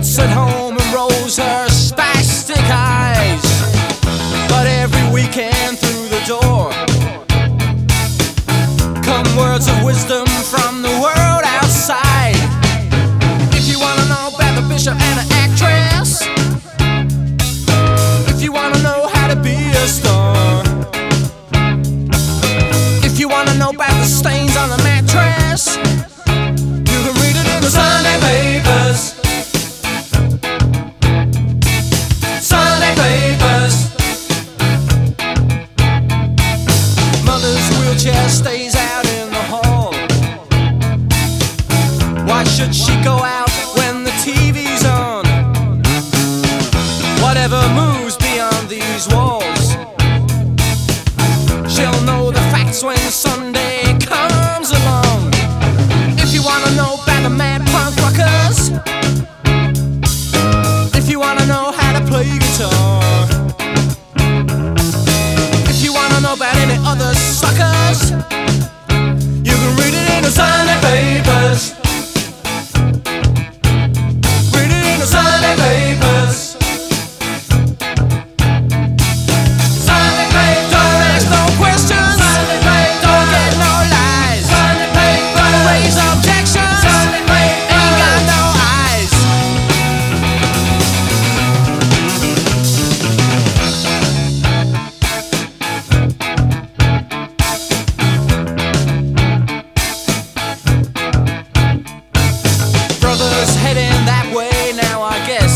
sits at home and rolls her spastic eyes. But every weekend through the door come words of wisdom from the world outside. If you wanna know about the bishop and an actress, if you wanna know how to be a star, if you wanna know about the stains on the mattress, you can read it in the Sunday papers. Sunday papers. Mother's wheelchair stays out in the hall. Why should she go out when the TV's on? Whatever moves beyond these walls, she'll know the facts when Sunday comes along. If you wanna know about the mad punk rockers, if you wanna know how to play guitar, if you wanna know about any other suckers, you can read it in the Sunday papers. Read it in the Sunday papers. Sunday papers. Don't ask no questions. Sunday papers. Don't get no lies. Sunday papers. Don't raise objections. Sunday papers. Ain't got no eyes. Brother's heading that way now, I guess.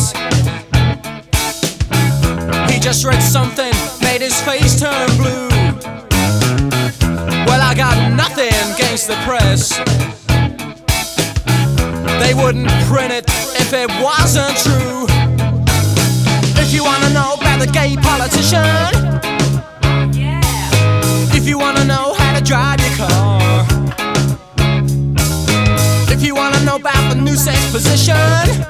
He just read something, made his face turn blue. Well, I got nothing against the press. They wouldn't print it if it wasn't true. If you wanna know about the gay politician, if you wanna know how to drive your car, if you wanna know about the new sex position,